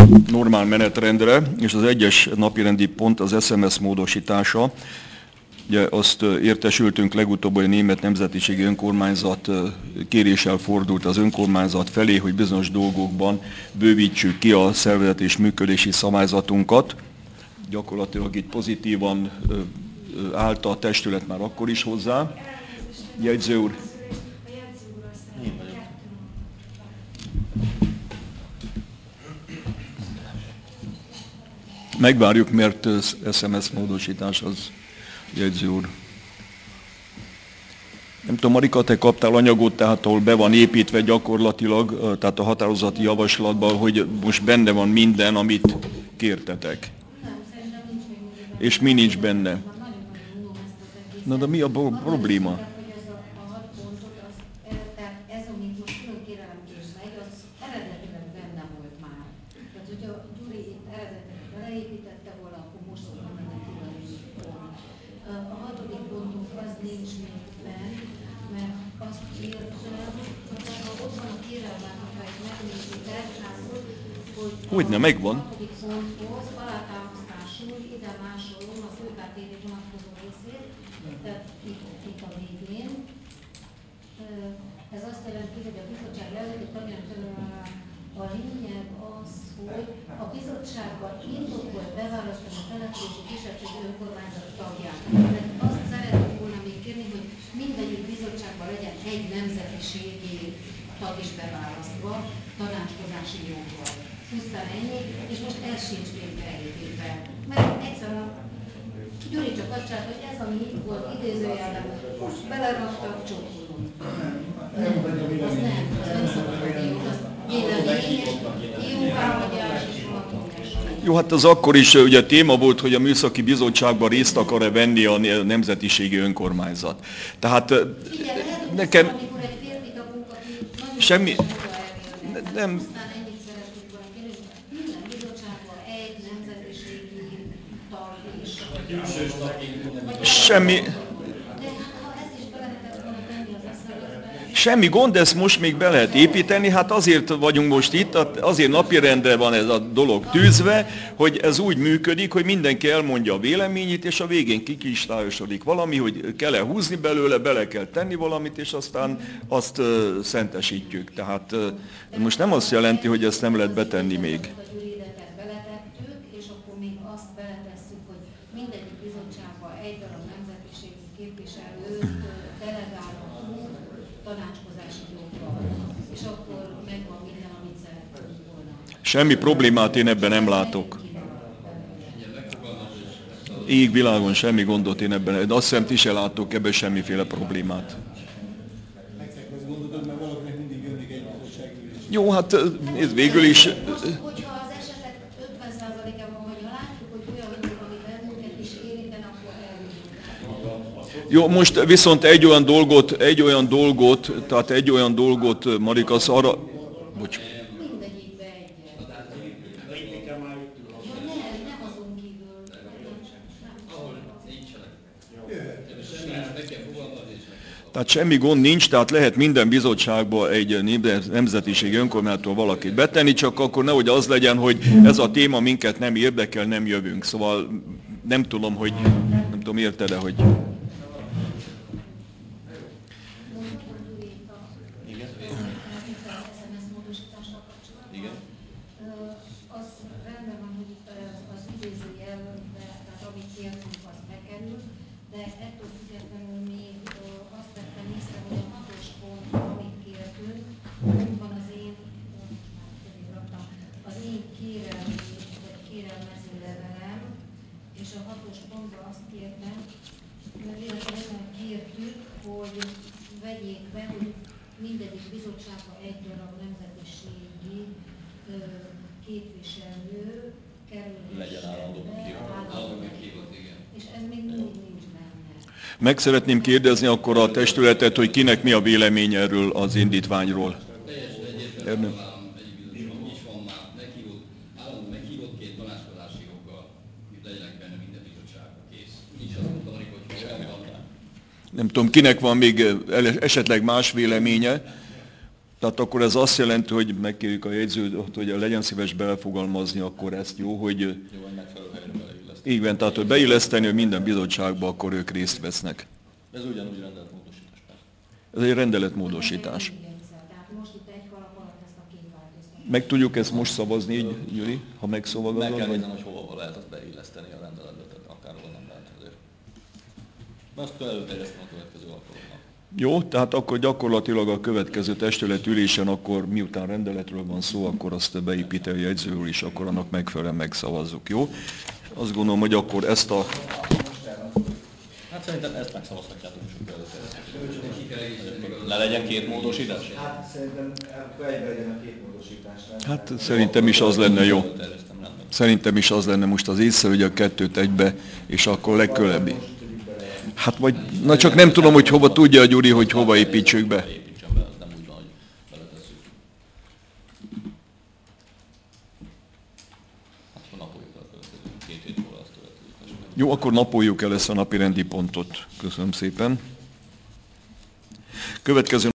normál menetrendre, és az egyes napirendi pont az SMS módosítása. Ugye azt értesültünk legutóbb, hogy a Német Nemzetiségi Önkormányzat kéréssel fordult az önkormányzat felé, hogy bizonyos dolgokban bővítsük ki a szervezet és működési szabályzatunkat. Gyakorlatilag itt pozitívan állt a testület már akkor is hozzá. Jegyző úr. A jegyző úrral szeretnék kettő mondatot Megvárjuk, mert SMS módosítás az, jegyző úr. Nem tudom, Marika, te kaptál anyagot, tehát ahol be van építve gyakorlatilag, tehát a határozati javaslatban, hogy most benne van minden, amit kértetek. Nem, szerintem nincs még mindig benne. És mi nincs benne? Már nagyon-nagyon unom ezt az Na de egészet. mi a Annál is probléma? inkább, hogy ez a 6 pontot, tehát ez, amit most külön kérelemként megy, az eredetileg benne volt már. Tehát, hogyha Gyuri itt eredetileg beleépítette volna, akkor most szólna meg egy külön pont. A 6. pontunk az nincs még bent, mert azt kértem, ha ott van a kérelmem, hogyha itt megnézitek, Ház úr, hogy Hogyne, a megvan. 6. ponthoz alátámasztásul ide másolom az ÖKTV vonatkozó részét, tehát itt a végén. Ez azt jelenti, hogy a bizottság előtti a lényeg az, hogy a bizottságban indokolt beválasztani a települési kisebbségi önkormányzat tagját. Tehát azt szerettük volna még kérni, hogy mindegyik bizottságban legyen egy nemzetiségi tag is beválasztva, tanácskozási joggal. Pusztán ennyi, és most ez sincs még beépítve. Mert egyszerűen Gyuri csak azt csinálta, hogy ez, ami itt volt idézőjelben, most beleraktak, csókolom. Az nem szabad adni, az vélemény, jóváhagyás és valami ilyesmi. Jó, hát az akkor is ugye téma volt, hogy a műszaki bizottságban részt akar-e venni a nemzetiségi önkormányzat. Tehát Figyelj, lehet, hogy lesz nekem valamikor egy férfi tagunk, aki nagyon semmi, szívesen oda elérne. Tehát nem, pusztán ennyit szerettünk volna kérni, hogy minden bizottságban egy nemzetiségi tag is. Vagy semmi, de hát ha ezt is be lehetett volna tenni az SMS-be, semmi gond, ezt most még be lehet építeni, hát azért vagyunk most itt, azért napirendre van ez a dolog tűzve, hogy ez úgy működik, hogy mindenki elmondja a véleményét, és a végén kikristályosodik valami, hogy kell-e húzni belőle, bele kell tenni valamit, és aztán azt szentesítjük. Tehát de most nem azt jelenti, hogy ezt nem ez lehet az betenni igazat, még. amit a Gyuri ideket beletettük, és akkor még azt beletesszük, hogy mindegyik bizottságban egy darab nemzetiségi képviselőt delegálhatunk tanácskozási joggal. És akkor megvan minden, amit szerettünk volna. Semmi problémát én ebben Csak nem ez megint látok. kimarad belőle. Így világon, semmi gondot én ebben. De azt hiszem, ti se látok ebben semmiféle problémát. Megszekve azt gondolod, mert valakinek mindig jönnek egy bizottsági ülésre. Jó, hát Hát ez igen, végül is. hogyha az esetek 50%-ában, hogyha látjuk, hogy olyan dolog, ami bennünket is érintene, akkor elmondjuk. Jó, most viszont egy olyan dolgot, Marika, az arra. Bocs. Mindegyikbe egyet. Ja nem azon kívül. Tehát semmi gond nincs, tehát lehet minden bizottságba egy nemzetiségi önkormányzattól valakit betenni, csak akkor nehogy az legyen, hogy ez a téma minket nem érdekel, nem jövünk. Szóval nem tudom, hogy nem tudom, érted-e, hogy. Mondhatom, Gyuri, itt az SMS módosítással kapcsolatban? Az rendben van, hogy itt az idézőjelbe, tehát amit kértünk, az bekerült, de ettől függetlenül még azt vettem észre, hogy a 6. pont, amit kértünk, ott van az én, most már fölébb raktam, az én kérelmi, vagy kérelmező levelem, és a 6. pontban azt kértem, illetve nem kértük, hogy vegyék be, hogy mindegyik bizottságban egy darab nemzetiségi képviselő kerülhessen be, állandó meghívott. És ez még mindig nincs benne. Meg szeretném kérdezni akkor a testületet, hogy kinek mi a vélemény erről az indítványról. Teljesen egyértelmű, Ernő? találom egyik bizottságban, úgy is van már meghívott, állandó meghívottként tanácskozási joggal legyenek benne minden bizottságban, kész. Úgyis azt mondtam, hogy ha olyan van, Nem tudom, kinek van még esetleg más véleménye. Tehát akkor ez azt jelenti, hogy megkérjük a jegyzőt, hogy legyen szíves belefogalmazni akkor ezt, jó, hogy Jó, hogy megfelelő helyre beleilleszteni. így van, tehát hogy beilleszteni, hogy minden bizottságban akkor ők részt vesznek. Ez ugyanúgy rendeletmódosítás. Ez egy rendeletmódosítás. Tehát most itt egy kalap alatt ezt a két változtatást. Meg tudjuk ezt most szavazni így, Gyuri, ha megszavazod? Meg kell vagy? néznem, hogy hova lehet azt beilleszteni a rendeletbe, tehát akárhol nem lehet azért. Azt kell előterjesztem a következő alkalommal. Jó, tehát akkor gyakorlatilag a következő testület ülésen, akkor miután rendeletről van szó, akkor azt beépíti a jegyző úr, és akkor annak megfelelően megszavazzuk, jó? Azt gondolom, hogy akkor ezt a... Hát szerintem ezt megszavazhatjátok, és akkor előterjeszthetjük. Ne legyen két módosítás? Hát szerintem akkor egyben legyen a két módosítás. Hát szerintem is az lenne jó. Előterjesztem, rendben. Szerintem is az lenne most az észre, hogy a kettőt egybe, és akkor legközelebbi. Hát vagy, na csak nem tudom, hogy hova tudja a Gyuri, hogy hova építsük be. Építsen be, az nem úgy van, hogy beletesszük. Hát akkor napoljuk el a következő 2 hét múlva azt következő. Jó, akkor napoljuk el ezt a napirendi pontot. Köszönöm szépen. Következő